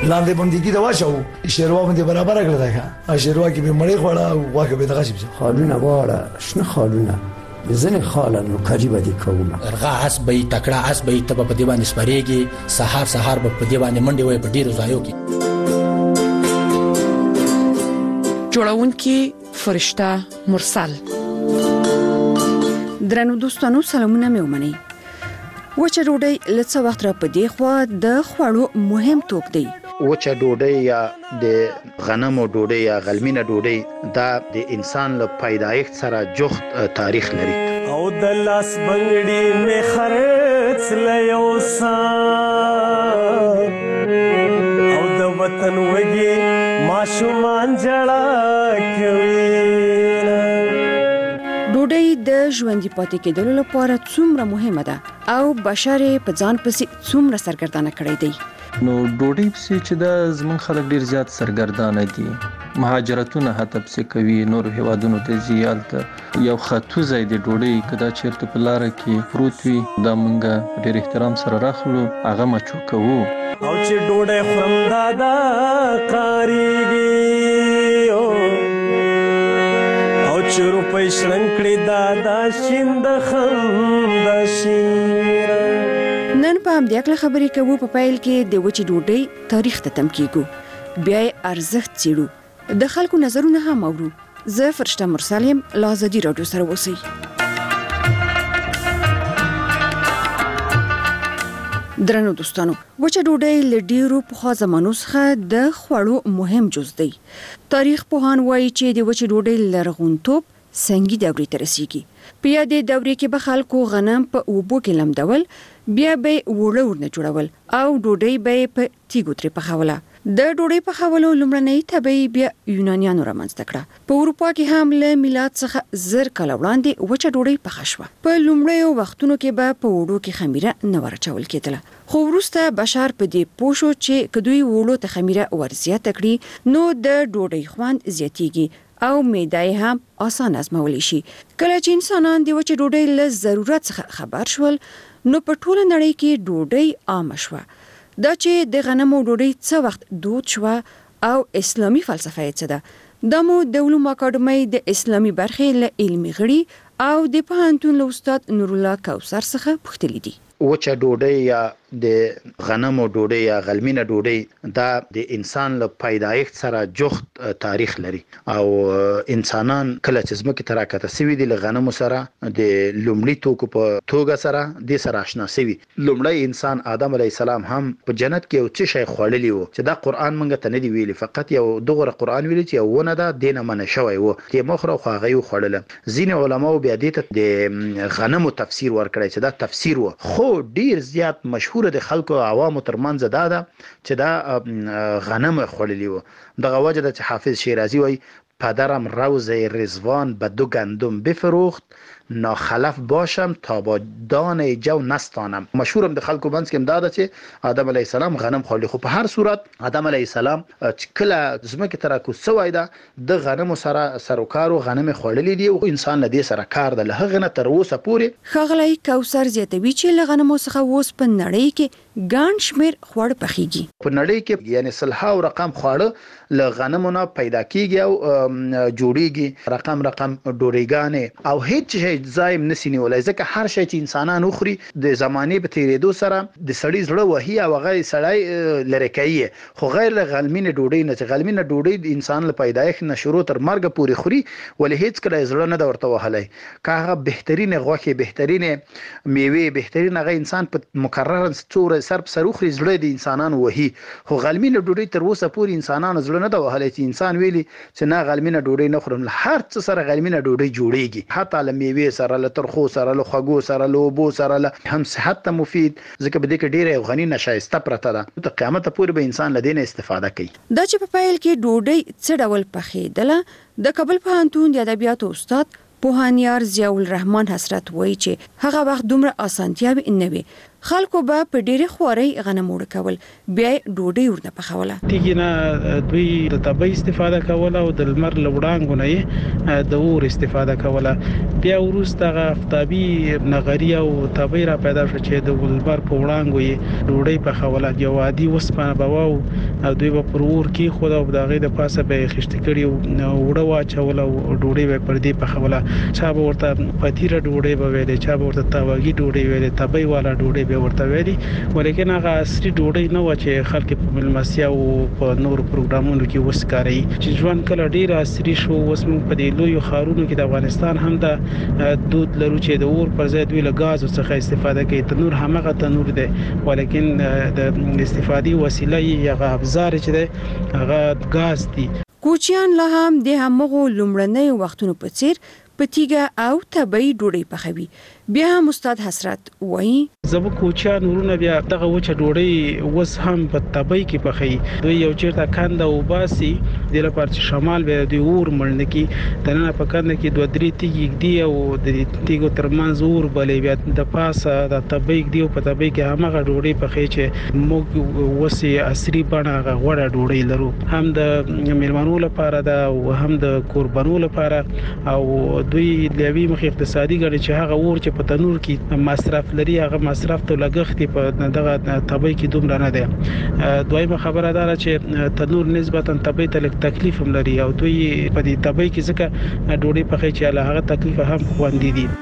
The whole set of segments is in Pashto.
لاندې بندګي دا واچو شیروا باندې برابر کړل دا شیروا کې به مړې خوړه او واکه به دغه شي خالونه واړه شنه خالونه ځنه خالن قریبه دي کومه ارغا اس به تکړه اس به تب په دی باندې سپریږي سحر به په دی باندې منډي وای په ډیرو ځایو کې جوړونکي فرشته مرسل. درنو دوستانو سلامونه مې ومنئ. وچه ډوډۍ لڅ وخت را پدې خو د خوړو مهم توک دی. وچه ډوډۍ یا د غنمو ډوډۍ یا غلمینه ډوډۍ دا د انسان له پیدایښت سره جوخت تاریخ لري. او د لاس بنګړي مې خرڅ لیوسا او د وطن وږي ماشومان جړه کوي. ډوډۍ د ژوندۍ پاتې کېدلو لپاره څومره مهمه ده او بشر په ځان پسې څومره سرګردانه کړی دی. نو ډوډۍ پسې چې دا زمون خلک ډیر زیات سرګردانه دي، مهاجرتونه حتی پسې کوي، نور هیوادونو ته ځي، هلته یو خطو ځای د ډوډۍ کدا چیرته په لاره کې پروت وي دا مونږ ډیر احترام سره راخلو، هغه مچو کوو. او چې ډوډۍ خورم دادا قاریږي او چې روپۍ شړنکړي دادا شیند خند شیر. نن په همدې اړه خبرې کوو. په پیل کې د وچې ډوډۍ تاریخ ته تم کیږو، بیا ارزښت څېړو، د خلکو نظرونه هم اورو. زه فرشته مرسل یم، له ازادي راډیو سره اوسئ. درنو دوستانو، وچه ډوډۍ له ډیرو پخوا زمانو څخه د خوړو مهم جز دی. تاریخ پوهان وایي چې د وچې ډوډۍ لرغونتوب سنگي دورې ته رسیږي. په یادې دورې کې به خلکو غنم په اوبو کې لمدول، بیا به وړه ورنه جوړول او ډوډۍ به په تیګو ترې پخوله. د ډوډۍ پخولو لومړنۍ طبیعي بیا یونانیانو رامنځته کړه. په اروپا کې هم له میلاد څخه زر کاله وړاندې وچه ډوډۍ پخه شوه. په لومړیو وختونو کې به په وړو کې خمیره نه ورچول کېدله، خو وروسته بشر په دې پوه شو چې که دوی وړو ته خمیره ورزیاته کړي نو د ډوډۍ خوند زیاتیږي او معده هم آسان هضمولی شي. کله چې انسانان د وچې ډوډۍ له ضرورت څخه خبر شول نو په ټوله نړۍ کې ډوډۍ عامه شوه. دا چې د غنمو ډوډۍ څه وخت دود شوه او اسلامي فلسفه یې څه ده، دا مو د علومو اکاډمۍ د اسلامي برخې له علمي غړي او د پوهنتون له استاد نورالله کوثر څخه پوښتلي دي. وچه ډوډۍ یا د غنمو ډوډۍ یا غلمینه ډوډۍ دا د انسان له پیدایښت سره جوخت تاریخ لري او انسانان کله چې ځمکې ته راکته سوي دي له غنمو سره د لومړي توکو په توګه سره د سره آشنا سوي. لومړی انسان آدم علیه السلام هم په جنت کې یو څه شی خوړلی وو چې دا قرآن مونږ ته نه دی ویلي، فقط یو دغه قرآن ویلي چې یو ونه ده دینه منع شوی وو چې مخره خو هغه یې خوړله. ځینې علماو بیا دې ته د غنمو تفسیر ورکړی چې دا تفسیر وو، خو ډیر زیات مشهور د خلکو عوامو ترمنځ دا ده چې دا غنم خوړلی وو. دغه وجه ده چې حافظ شیرازی وایي پدرم روز رضوان به 2 گندم بفروخت ناخلف باشم تا با دانه جو نستانم. مشهورم د خلکو منځ کې امداده چې آدم علیه السلام غنم خوړلی، خو په هر صورت آدم علیه السلام چې کله ځمکې ته راکوز سوی ده د غنمو سره سروکارو غنم خوړلی دي او انسان له دې سره کار ده. له هغه نه تر اوسه پورې ښاغلی کوثر زیاتوي چې له غنمو څخه اوس په نړۍ کې ګڼ شمېر خواړه پخیږي. په نړۍ کې یعنی سلهاو رقم خواړه له غنمو نه پیدا کیږي او جوړیږي، رقم ډوډۍ او هیڅ شی ځایم نسی نیولای، ځکه هر شی چې انسانان وخوري د زمانه په تیریدو سره د سړی زړه وهي او هغه سړی لری کوي. خو غیر غلمینه ډوډۍ نه، چې غلمینه ډوډۍ د انسان له پیدایښت نه شروع تر مرګ پورې خوري ولې هیڅ کله زړه نه ورته وهلای. که هغه بهترینه غوښه، بهترینه میوه، بهترینه هغه انسان په مکرر څوره سر په سر وخوري زړه د انسانانو وهي. خو غلمینه ډوډۍ تر اوسه پورې انسانانو زړه نه وهلای چې انسان ویلي چې نه غلمینه ډوډۍ نه خورم. هر څه سره غلمینه ډوډۍ جوړیږي، حتی له میوه سره، له ترخو سره، له خوږو سره، له اوبو سره، هم صحت ته مفید، ځکه به دې کې ډیره غنی نشایسته پرته ده. ته قیامت پورې به انسان له دې نه استفاده کوي. دا چې په پیل کې ډوډۍ څه ډول پخېدله، د کابل پوهنتون د ادبیاتو استاد پوهانیار ضیاء الرحمن حسرت وایي چې هغه وخت دومره اسانتیاوې نه وي، خلکو به په ډېرې خوارۍ غنم وړه کول بیا ډوډۍ ورنه پخوله. تیګینه دوی د تبې استفاده کوله او د لمر لوړانګو نه د اور استفاده کوله. بیا وروسته افتابي نغری او تبې را پیدا شو چې د ولبر په وړانګو یې ډوډۍ پخوله. یو عادي وسپانه بواو او دوی په پرور کې خود او د غې د پاسه به خشت کړي وړه واچول او ډوډۍ به پر دې پخوله. چا به ورته پتیره ډوډۍ به ویلې، چا به ورته تاوګي ډوډۍ ویلې، تبې والا ډوډۍ به ورته ویلې. ولیکن هغه عصري ډوډۍ نه و چې خلک په ملمسیا او په نور پروګرامونو کې وسکاري. چې ژوند کله ډیر عصري شو، اوس موږ په دې لوی خارونو کې د افغانستان هم د دود لرو چې د اور پر ځای دوی له غاز څخه استفاده کوي. تنور همغه تنور دی ولیکن د استفادې وسیله یې هغه ابزار چې دی هغه غاز دی. کوچیان لا هم د همغو لومړنۍ وختونو په څیر پتیګه او تبې ډوډۍ پخوي. بیا هم استاد حسرت وایي زبو کوچیان ورونه بیا دغه وچه ډوډۍ وس هم په تبې کې پخوي. دوی یو چیرته کنده او باسي د لپاره چې شمال به د اور مړنه کې دنه په کنده کې دوه درې تیګ دی او د تیګو ترمنځ اور بلې بیا د پاسه د تبې دی او په تبې کې همغه ډوډۍ پخې چې موږ وسي عصري بڼه غوړه ډوډۍ لرو، هم د میلمنو لپاره ده او هم د قربانو لپاره. او دوی لوي مخ اقتصادي ګڼي چې هغه اور چې په تنور کې مصرف لري هغه مصرف ته لګښت په دغه تبې کې دومره نه دی. دویمه خبره ده چې تنور نسبتا تبې ته لږ تکلیف هم لري او دوی په دې تبې کې ځکه ډوډۍ پخې چې له هغه تکلیف هم خوندې دي.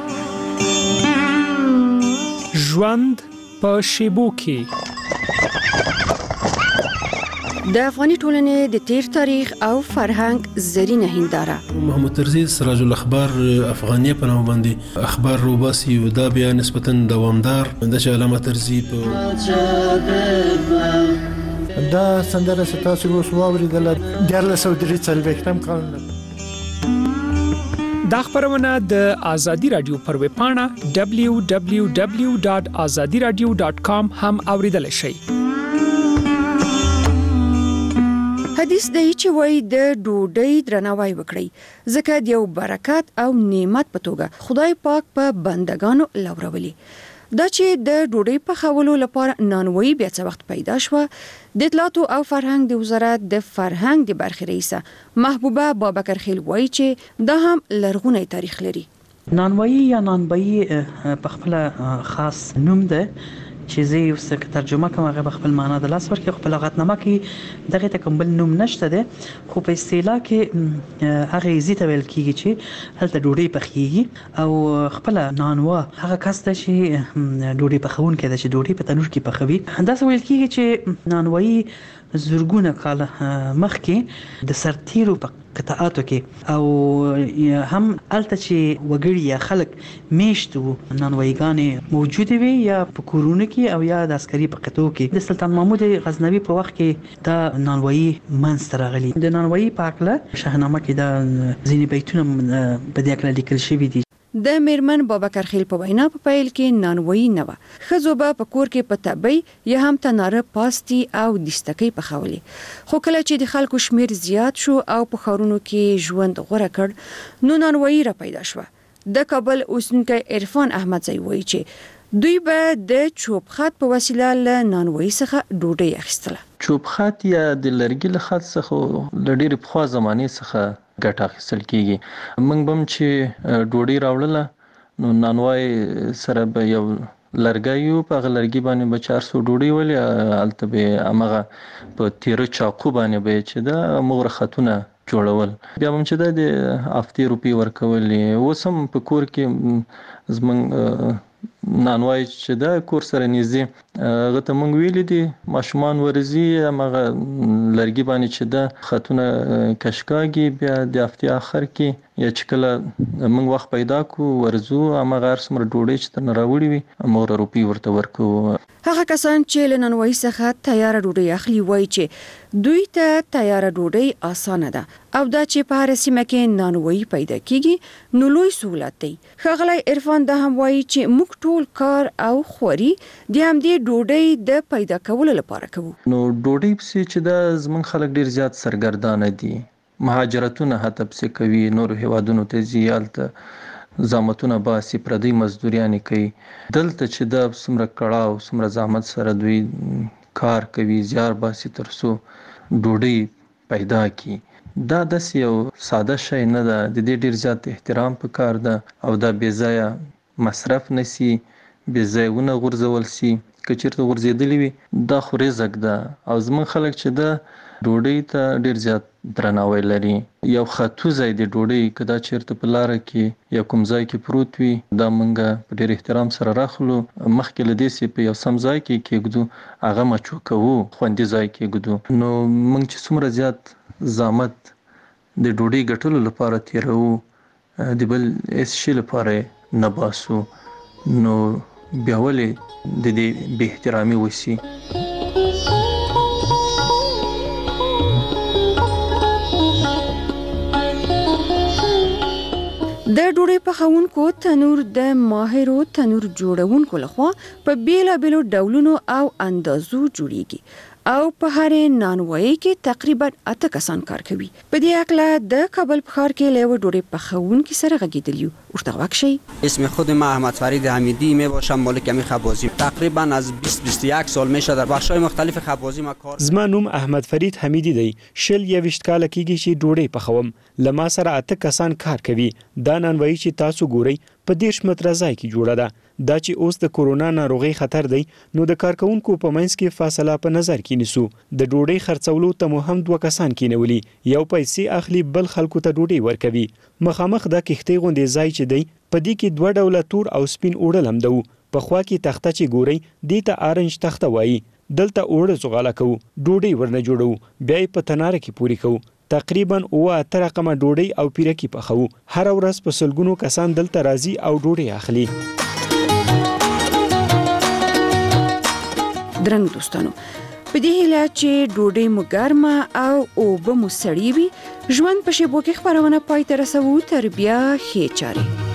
ژوند په شیبو کې د افغاني ټولنې د تیر تاریخ او فرهنګ زرینه هنداره. محمد طرزي سراج الاخبار افغانیه په نوم باندې اخبار روباسي او دا بیا نسبتا دوامدار د علامه طرزي په دا سندره ستاسو اوس واوریدل د 1943 کال. دا خبرونه د آزادی رادیو پر ویب پاڼه www.azadiradio.com هم اوریدل شئ. حدیث دی چې وای د ډوډۍ درناوی وکړي ځکه د یو برکت او نعمت په توګه خدای پاک په بندگانو لورولي. دا چې د ډوډۍ په خولو لپاره نانوایی بیا څه وخت پیدا شو. د اطلاعاتو او فرهنګ د وزارت د فرهنګ د برخې رئیسه محبوبه بابکرخیل وایي چې دا هم لرغونی تاریخ لري. نانوایی یا نانبایی په خپل خاص نوم ده چې زه یو څه ترجمه کوم هغه خپل معنا د لاس ورکړي. خپل لغتنامه کې دغه ته کوم بل نوم نشته ده، خو په اصطلاح کې هغه زیته ویل کیږي چې هلته ډوډۍ پخېږي او خپل نانوا هغه کس ته چې ډوډۍ پخون کې ده چې ډوډۍ په تنور کې پخوي. دا څه ویل کیږي چې نانوایی زرګونه کال مخکې د سرتیرو په قطعاتو کې او هم الته چې وګړي یا خلک میشت وو نانوایګانې موجود وي یا په کورونو کې او یا د عسکري په قطعو کې. د سلطان محمود غزنوي په وخت کې دا نانوایی منځته راغلي. د نانوایی په اړه شاهنامه کې دا ځینې بیتونه په دې اړه لیکل شوي دي. د میرمن بابکرخیل په وینا په پیل کې نانوایی نه و. ښځو به په کور کې په تبۍ یا هم تناره پاستي او دستکۍ پخولې. خو کله چې د خلکو شمیر زیات شو او په ښارونو کې ژوند غوره کړ نو نانوایی را پیدا شوه. د کابل اوسېدونکی عرفان احمدزی وایي چې دوی به د چوب خط په وسیله له نانوایی څخه ډوډۍ اخیستله. چوب خط یا د لرګي له خط څخه له ډېرې پخوا زمانې څخه ګټه اخیستل کیږي. موږ بم چې ډوډۍ راوړله نو نانوای سره به یو لرګي په هغه لرګي باندې به 400 ډوډۍ ولې الته به هغه په تیره چاقو باندې به چې دا مغره خطونه جوړول. بیا هم چې د افتی روپی ورکولې وسم په کور کې زمنګ نانوای چې دا کور سره نږدې هغه ته مونږ ویلې دي ماشومان ورزي هغه لرګي باندې چې دا خطونه کشکاږي. بیا د هفته اخر کې یا چې کله مونږ وخت پیدا کو ورزو هغه ارسمره ډوډۍ چې تر راوړي وي مور روپی ورته ورکو. هغه کسان چې له نانوایی څخه تیار ډوډۍ اخلي وایي چې دوی ته تیار ډوډۍ اسانه ده او دا چې په هر سیمه کې نانوایی پیدا کیږي نو لوی سہولت دی. ښاغلی عرفان دا هم وایي چې موږ ټول کار او خوري د همدې ډوډۍ د پیدا کولو لپاره کوو. نو ډوډۍ پسې چې دا زمونږ خلک ډیر زیات سرګردانه دي، مهاجرتونه حتی پسې کوي، نور هیوادونو ته ځي، هلته زامتونه باسي پردي مزدوریانې کوي. دلته چې دا څومره کړاو څومره زحمت سره دوی کار کوي زیار باسي ترڅو ډوډۍ پیدا کی. دا داسې یو ساده شی نه ده، د دې ډیر زیات احترام پکار ده او دا بې ځایه مصرف نسی، بې ځایه ونه غورځول سي. که چېرته غورځېدلي وي دا خو رزق ده او زموږ خلک چې ده ډوډۍ ته ډیر زیات درناوی لري. یو خطو ځای د ډوډۍ که دا چېرته په لاره کې یا کوم ځای کې پروت وي دا مونږ په ډیر احترام سره راخلو، مخکې له دې چې په یو سم ځای کې کېږدو هغه مچو کوو، خوندي ځای کېږدو. نو مونږ چې څومره زیات زحمت د ډوډۍ ګټلو لپاره تیرو د بل هیڅ شي لپاره نه باسو، نو بیا ولې د دې بې احترامي وشي. د ډوډۍ پخونکو تنور د ماهرو تنور جوړونکو لخوا په بیلابیلو ډولونو او اندازو جوړیږي او په هر نانوایی کې تقریبا 8 کسان کار کوي. په دې اکلا د کابل په ښار کې له ډوډۍ پخونکو سره غږیدلیو. ورته واکشي. اسم خود ما احمد فرید حمیدی می باشم، مالک همین خبازی. تقریبا از 20-21 سال میشه در بخش‌های مختلف خبازی ما کار. زما نوم احمد فرید حمیدی دی. شل 20 کال کېږي چې ډوډۍ پخوم. لما سره 8 کسان کار کوي. دا نانوایی چې تاسو ګورئ په 10 متره ځای کې جوړه ده. دا چې اوس د کورونا ناروغي خطر دی نو د کارکونکو په منځ کې فاصله په نظر کې نیسو. د ډوډۍ خرڅولو ته مو هم 2 کسان کېنولي، یو پیسې اخلي بل خلکو ته ډوډۍ ورکوي. مخامخ دا کښتۍ غوندې ځای چې دی په دې کې 2 ډوله تور او سپین اوړه لمدو. په خوا کې تخته چې ګورئ دې ته آرنج تخته وایي. دلته اوړه زغاله کوو، ډوډۍ ورنه جوړو، بیا یې په تناره کې پوري کوو. تقریبا 8 رقمه ډوډۍ او پیرکي پخو. هر ورځ په سلګونو کسان دلته راځي او ډوډۍ اخلي. درنو دوستانو، په دې هیله چې ډوډۍ مو ګرمه او اوبه مو سړې وي، ژوند په شیبو کې خبرونه پای ته رسوو. تر بیا ښې چارې.